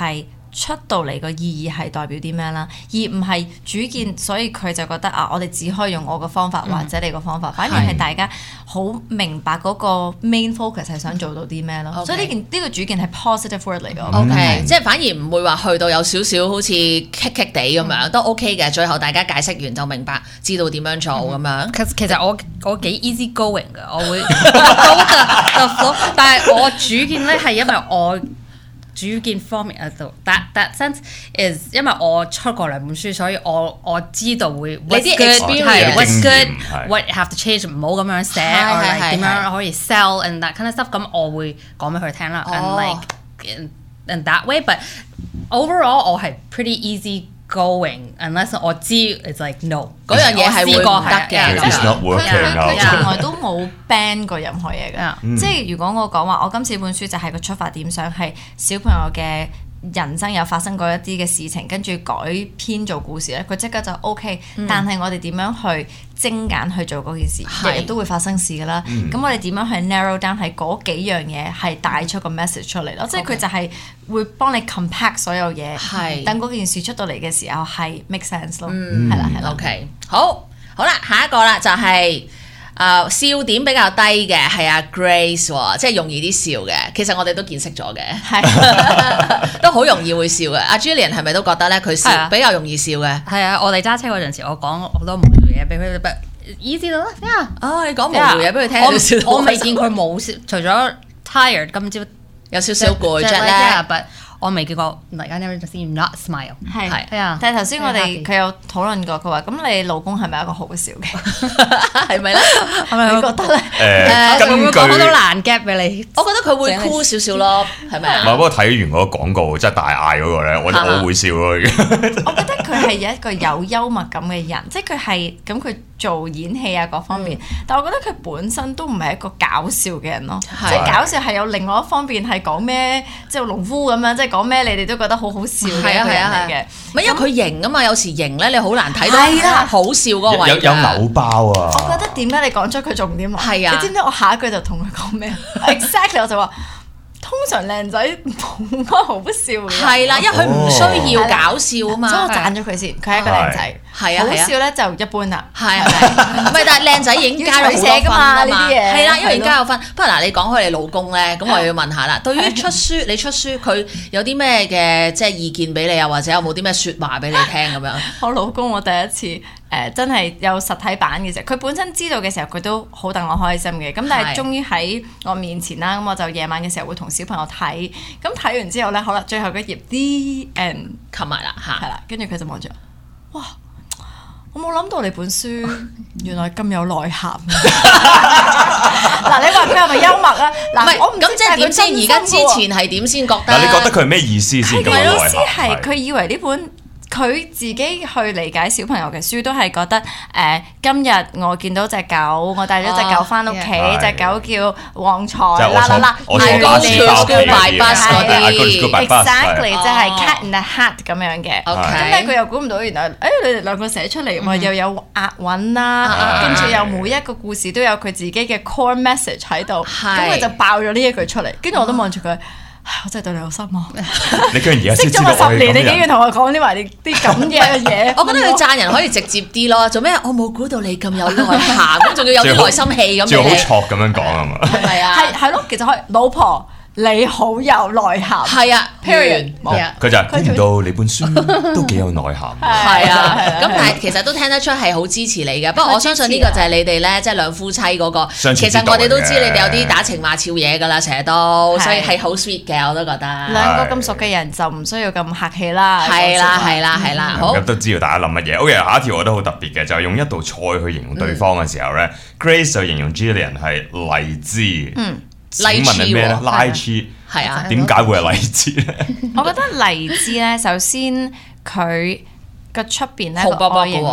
出到嚟個意義係代表啲咩啦，而唔係主見，所以佢就覺得我哋只可以用我個方法或者你個方法，反而係大家好明白嗰個 main focus 係想做到啲咩咯。所以呢個主見係 positive word 嚟㗎。 OK，即係反而唔會話去到有少少好似棘棘地咁樣，都 OK 嘅。最後大家解釋完就明白，知道點樣做咁樣。 其實我幾 easy going 嘅，我會 go the flow， 但係我主見咧係因為我。主見方面that sense is 因為我出過兩本書，所以我知道會 what's good，what's good，what have to change， 唔好咁樣寫，或者點樣可以 sell and that kind of stuff， 咁我會講俾佢聽啦。And like in that way，but overall 我係 pretty easy。going unless 我知 it's like no 嗰樣嘢係會唔得嘅， 佢從來都冇 ban 過任何嘢嘅。即係如果我講話，我今次本書就係個出發點想係小朋友嘅人生有發生過一啲嘅事情，跟住改編做故事咧，佢即刻就 OK。但係我哋點樣去精簡去做嗰件事，日日都會發生事㗎啦。咁我哋點樣去 narrow down 係嗰幾樣嘢係帶出個 message 出嚟咯？即係佢就係會幫你 compact 所有嘢，等嗰件事出到嚟嘅時候係 make sense 咯。係啦 ，OK，好啦，下一個啦就係。笑點比較低嘅係阿 Grace 喎，即係容易啲笑嘅。其實我哋都見識咗嘅，都好容易會笑嘅。阿 Jillian 係咪都覺得咧佢笑比較容易笑嘅？ 係啊，我哋揸車嗰陣時，我講好多無聊嘢俾佢哋，easy 到啦。 你講無聊嘢俾佢聽， 我未見佢冇笑，除咗 tired 今朝有少少攰啫咧。 我未見過 like I never seen you not smile。 係啊，但係頭先我哋佢有討論過，佢話咁你老公係咪一個好笑嘅？ 係咪咧？ 係咪你覺得咧？ 會唔會講好多難 get 俾你？ 我覺得佢會 cool 少少咯，係咪啊？ 唔係，不過睇完嗰個廣告，即係大嗌嗰個咧，我會笑咯。 我覺得佢係一個有幽默感嘅人，即係佢係咁佢做演戲啊各方面，但我覺得佢本身都唔係一個搞笑嘅人咯。即係搞笑係有另外一方面係講咩，即係農夫咁樣，即係講咩你哋都覺得好好笑嘅一個人嚟嘅。 唔係因為佢型啊嘛，有時型咧你好難睇到好笑嗰個位。 有扭包啊！ 我覺得點解你講出佢重點啊？ 係啊！ 你知唔知我下一句就同佢講咩 ？Exactly 我就話。通常靚仔冇乜好笑嘅， 係啦，因為佢唔需要搞笑啊嘛， 所以我讚咗佢先，佢係一個靚仔，好笑咧就一般啦， 係唔係？但係靚仔已經加咗好多分㗎嘛，係啦，因為已經加咗分。不過嗱，你講開你老公咧，咁我又要問下啦。對於出書，你出書佢有啲咩嘅即係意見俾你啊，或者有冇啲咩説話俾你聽咁樣？ 我老公我第一次。真係有實體版嘅時候，佢本身知道嘅時候，佢都好戥我開心嘅。咁但係終於喺我面前啦，咁我就夜晚嘅時候會同小朋友睇。咁睇完之後咧，好啦，最後嗰頁 The End 冚埋啦嚇， 係啦，跟住佢就望住我，哇！我冇諗到你本書原來咁有內涵。嗱，你話佢係咪幽默啊？嗱，我唔知即係點先？而家之前係點先覺得？ 嗱，你覺得佢係咩意思先？ 佢意思係佢以為呢本。佢自己去理解小朋友嘅書都係覺得今日我見到隻狗，我帶咗隻狗翻屋企，隻狗叫旺財啦， 係嗰啲 school bus 嗰啲 ，exactly 即係 cat in the hat 咁樣嘅。咁咧佢又估唔到原來你哋兩個寫出嚟，又有押韻啦，跟住又每一個故事都有佢自己嘅 core message 喺度，咁佢就爆咗呢一句出嚟，跟住我都望住佢。我真係對你好失望。 你居然而家識咗我10年，你竟然同我講啲埋啲咁嘅嘢。 我覺得你讚人可以直接啲咯。做咩？我冇估到你咁有內涵，仲要有啲內心戲咁。 仲要好挫咁樣講係嘛？ 係咪啊？ 係咯，其實可以老婆。你好有內涵， 係啊 ，period， 佢就估唔到你本書都幾有內涵， 係啊，咁但係其實都聽得出係好支持你嘅。不過我相信呢個就係你哋咧，即係兩夫妻嗰個。其實我哋都知你哋有啲打情罵俏嘢㗎啦，成日都，所以係好 sweet 嘅，我都覺得。 兩個咁熟嘅人就唔需要咁客氣啦。 係啦，係啦，係啦，好。 咁都知道大家諗乜嘢。OK，下一條我都好特別嘅，就係用一道菜去形容對方嘅時候咧，Grace 就形容 Jillian 係荔枝。請問係咩咧？荔枝係啊， 點解會係荔枝咧？ 我覺得荔枝咧，首先佢個出邊咧紅卜卜嘅外形啦，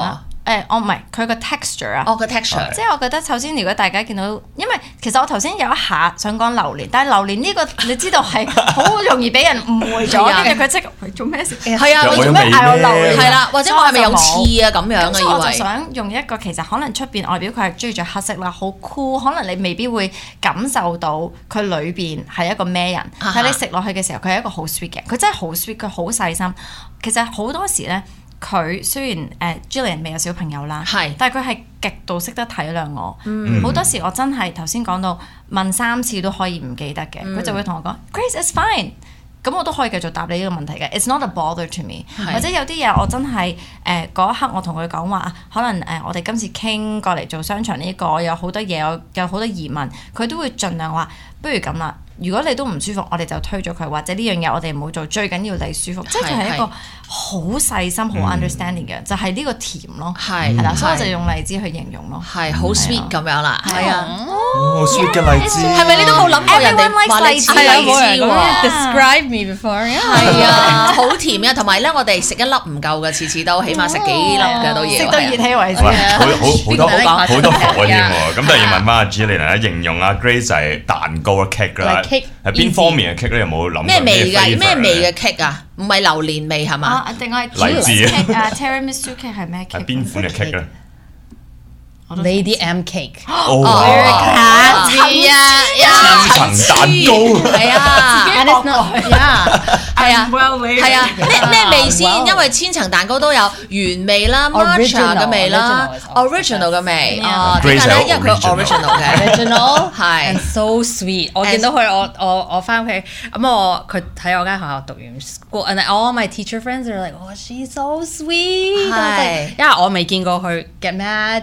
我唔係佢個 texture 啊。 個 texture。 即係我覺得首先如果大家見到，因為其實我頭先有一下想講榴蓮，但係榴蓮呢個你知道係好容易俾人誤會咗，跟住佢即係做咩事？ 係啊， 做咩嗌我榴蓮？ 係啦，或者我係咪有刺啊咁樣嘅以為？ 我就想用一個其實可能出邊外表佢係中意着黑色啦，好 cool， 可能你未必會感受到佢裏邊係一個咩人，但係你食落去嘅時候，佢係一個好 sweet 嘅，佢真係好 sweet，佢好細心。其實好多時咧，佢雖然Jillian 未有小朋友啦，但係佢係極度識得體諒我。好多時我真係頭先講到問3次都可以唔記得嘅，佢就會同我講 Grace it's fine。咁我都可以繼續答你呢個問題嘅 ，it's not a bother to me。或者有啲嘢我真係嗰一刻我同佢講話，可能我哋今次傾過嚟做商場呢個，有好多嘢，有好多疑問，佢都會盡量話，不如咁啦。如果你都唔舒服，我哋就推咗佢，或者呢樣嘢我哋唔好做，最緊要你舒服。即係佢係一個好細心、好 understanding 嘅人，就係呢個甜咯，係啦，所以我就用荔枝去形容咯， 係好 sweet 咁樣啦，係啊， 好 sweet 嘅荔枝， 係咪你都冇諗過人哋話荔枝喎 ？Describe me before， 係啊，好甜嘅，同埋咧我哋食一粒唔夠嘅，次次都起碼食幾粒嘅都要， 食到熱氣為止。 好多火添喎，咁就要問翻阿 Jillian 咧，形容阿 Grace 係蛋糕嘅 cake 啦。係邊方面嘅 cake 咧？有冇諗咩味㗎？咩味嘅 cake 啊？唔係榴蓮味係嘛？ 定係荔枝啊 ？Tiramisu cake 係咩 cake？ 係邊款嘅 cake 咧 ？Lady M cake。 係啊， 千層蛋糕。 係啊，係啊，係啊，咩味先？因為千層蛋糕都有原味啦、matcha 嘅味啦、original 嘅味。哦，點解咧？因為佢 original 嘅 original 係 so sweet。我見到佢，我翻屋企咁佢喺我間學校讀完 school，and all my teacher friends are like, oh she's so sweet。係，因為我未見過佢 get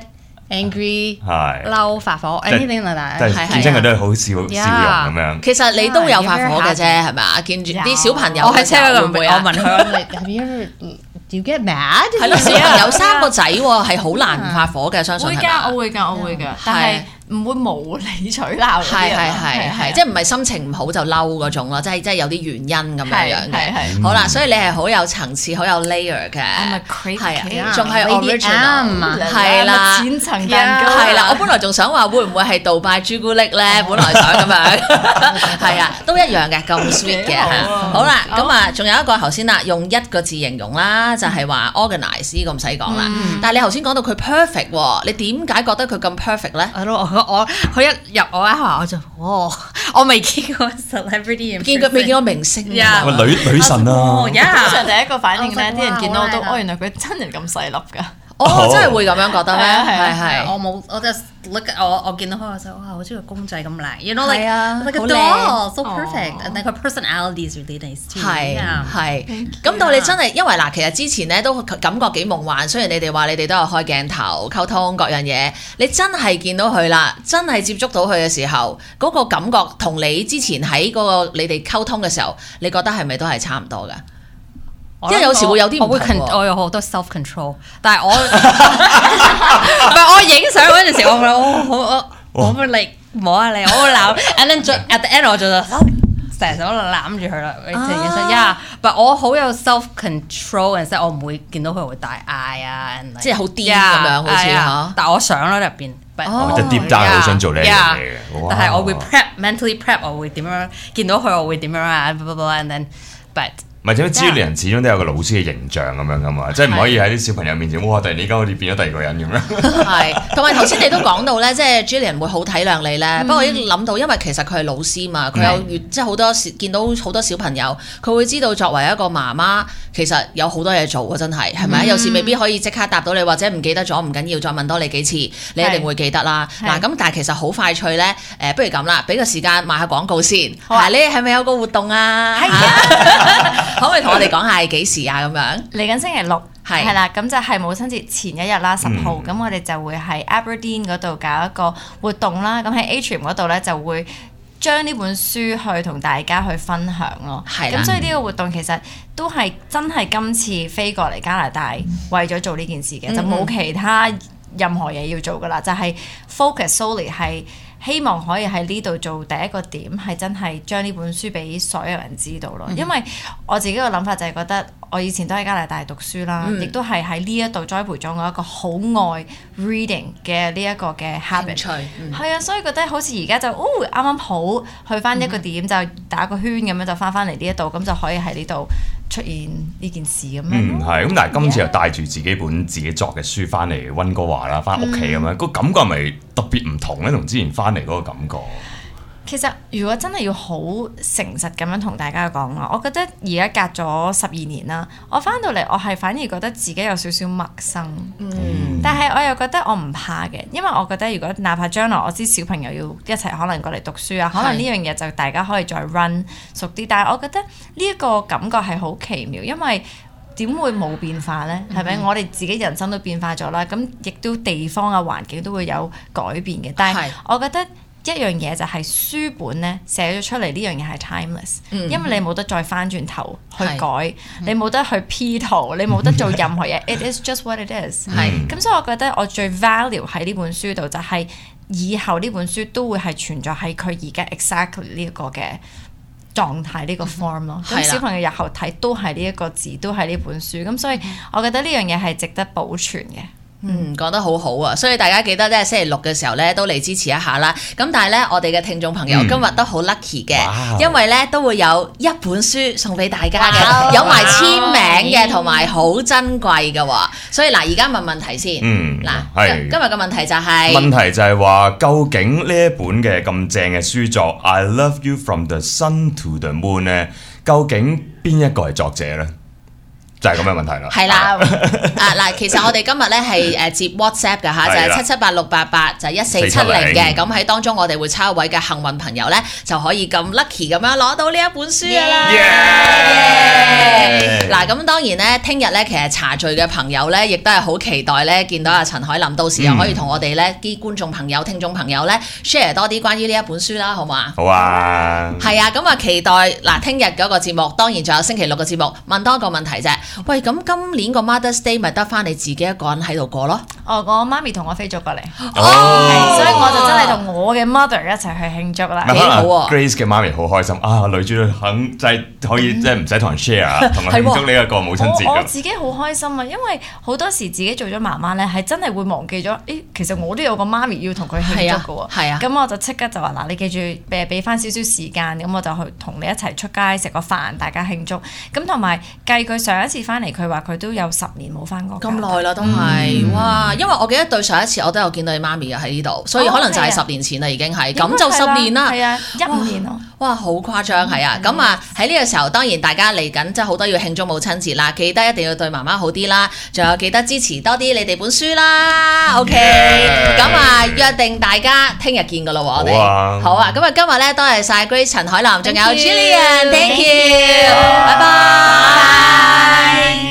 mad。angry 嬲發火 anything like that， 見親佢都係好笑容咁樣。 其實你都有發火嘅啫，係咪啊？見住啲小朋友， 我喺車嗰度， 我問佢：Have you ever do you get mad？ 係咯，小朋友3個仔喎，係好難唔發火嘅，相信係嘛？ 我會㗎，但係唔會無理取鬧。 係，即係唔係心情唔好就嬲嗰種咯，即係有啲原因咁樣樣嘅。好啦，所以你係好有層次、好有 layer 嘅，係仲係 original， 係啦， 千層蛋糕係啦。我本來仲想話會唔會係杜拜朱古力咧？本來想咁樣，係啊，都一樣嘅，咁 sweet 嘅嚇。好啦，咁啊，仲有一個頭先啦，用1個字形容啦，就係話 organize 呢個唔使講啦。但係你頭先講到佢 perfect 喎，你點解覺得佢咁 perfect 咧？ 佢一入我一下我就我未見過 celebrity， 未見過明星女神啊！ 通常第一個反應咧，啲人見到我都原來佢真係咁細粒㗎。 真係會咁樣覺得咩？係我冇，我就 look 我見到佢我就哇，好似個公仔咁靚，you know like a 好 doll，so perfect，and like her personality is really nice too。 係。咁到你真係，因為嗱，其實之前咧都感覺幾夢幻，雖然你哋話你哋都有開鏡頭溝通各樣嘢，你真係見到佢啦，真係接觸到佢嘅時候，嗰個感覺同你之前喺嗰個你哋溝通嘅時候，你覺得係咪都係差唔多㗎？因為有時會有啲唔同， 我有好多 self control， 但係我唔係我影相嗰陣時，我會嚟摸下你，我會鬧 ，and then at the end 我就成手攬住佢啦，但我好有 self control， and 我唔會見到佢會大嗌啊， 即係好癲咁樣好似嚇。 但我想啦入邊， 即係 deep down 好想做呢樣嘢嘅， 但係我會 mentally prep， 我會點樣見到佢，我會點樣啊 ，and then but。 唔係，因為 Jillian 始終都有個老師嘅形象咁樣噶嘛，即係唔可以喺啲小朋友面前，哇！突然之間好似變咗第二個人咁樣。 係，同埋頭先你都講到咧，即係 Jillian 會好體諒你咧。不過我已經諗到，因為其實佢係老師嘛，佢有即係好多時見到好多小朋友，佢會知道作為一個媽媽，其實有好多嘢做㗎，真係係咪？有時未必可以即刻答到你，或者唔記得咗唔緊要，再問多你幾次，你一定會記得啦。嗱，咁但係其實好快脆咧，不如咁啦，俾個時間賣下廣告先。係，你係咪有個活動啊？係啊，可唔可以同我哋講下係幾時啊？咁樣嚟緊星期6係啦，咁就係母親節前一日啦，10號。咁我哋就會喺 Aberdeen 嗰度搞一個活動啦。咁喺 Atrium 嗰度咧就會將呢本書去同大家去分享咯。咁所以呢個活動其實都係真係今次飛過嚟加拿大為咗做呢件事嘅，就冇其他任何嘢要做噶啦，就係 focus solely 係希望可以喺呢度做第一個點，係真係將呢本書俾所有人知道咯。因為我自己個諗法就係覺得，我以前都喺加拿大讀書啦，亦都係喺呢一度栽培咗我一個好愛 reading 嘅呢一個嘅 habit。係啊，所以覺得好似而家就啱啱好去翻一個點，就打個圈咁樣就翻嚟呢一度，咁就可以喺呢度出現呢件事咁樣。 係咁，但係今次又帶住自己作嘅書翻嚟溫哥華啦，翻屋企咁樣，個感覺係咪特別唔同咧？同之前翻嚟嗰個感覺。 其實如果真係要好誠實咁樣同大家講啊，我覺得而家隔咗12年啦，我翻到嚟我係反而覺得自己有少少陌生，但係我又覺得我唔怕嘅，因為我覺得如果哪怕將來我知小朋友要一齊可能過嚟讀書啊，可能呢樣嘢就大家可以再 run 熟啲，但係我覺得呢一個感覺係好奇妙，因為點會冇變化呢？係咪？我哋自己人生都變化咗啦，咁亦都地方啊環境都會有改變嘅，但係我覺得一樣嘢就係書本咧寫咗出嚟呢樣嘢係 timeless，因為你冇得再翻轉頭去改，你冇得去 P 圖，你冇得做任何嘢，it is just what it is。咁所以我覺得我最 value 喺呢本書度就係以後呢本書都會係存在喺佢而家 exactly 呢一個嘅狀態呢個 form 咯。咁小朋友日後睇都係呢一個字，都係呢本書，咁所以我覺得呢樣嘢係值得保存嘅。 講得好好啊！所以大家記得咧，星期六嘅時候咧都嚟支持一下啦。咁但係咧，我哋嘅聽眾朋友今日都好 lucky 嘅，因為咧都會有一本書送俾大家嘅，有埋簽名嘅，同埋好珍貴嘅喎。所以嗱，而家問問題先。今日嘅問題就係問題就係話，究竟呢一本嘅咁正嘅書作《I Love You From the Sun to the Moon》咧，究竟邊一個係作者咧？就係咁嘅問題啦。係啦， 嗱，其實我哋今日咧係接 WhatsApp 嘅嚇，就係778-688就1470嘅。咁喺當中我哋會抽一位嘅幸運朋友咧，就可以咁 lucky 咁樣攞到呢一本書啦。嗱，咁當然咧，聽日咧其實茶聚嘅朋友咧，亦都係好期待咧見到阿陳凱琳，到時又可以同我哋咧啲觀眾朋友、聽眾朋友咧 share 多啲關於呢一本書啦，好嘛？ 好啊。 係啊，咁啊期待嗱，聽日嗰個節目，當然仲有星期六嘅節目，問多一個問題啫。喂，咁今年個 Mother's Day 咪得翻你自己一個人喺度過咯？ 我媽咪同我飛咗過嚟，所以我就真係同我嘅 mother 一齊去慶祝啦。 幾好喎 ！Grace 嘅媽咪好開心啊，女主肯即係可以即係唔使同人 share， 同人慶祝呢一個母親節。 我自己好開心啊，因為好多時自己做咗媽媽咧，係真係會忘記咗，其實我都有個媽咪要同佢慶祝嘅喎。係啊，咁我就即刻就話嗱，你記住俾翻少少時間，咁我就去同你一齊出街食個飯，大家慶祝。咁同埋計佢上一次翻嚟，佢話佢都有10年冇翻過。 咁耐啦，都係哇！因為我記得對上一次我都有見到你媽咪嘅喺呢度，所以可能就係10年前啦，已經係咁就10年啦。 係啊，15年咯。 哇，好誇張係啊！咁啊喺呢個時候，當然大家嚟緊即係好多要慶祝母親節啦，記得一定要對媽媽好啲啦，仲有記得支持多啲你哋本書啦。OK，咁啊約定大家聽日見㗎咯喎，我哋好啊！咁啊今日咧多謝晒 Grace 陳凱琳，仲有 Jillian，Thank you，拜拜。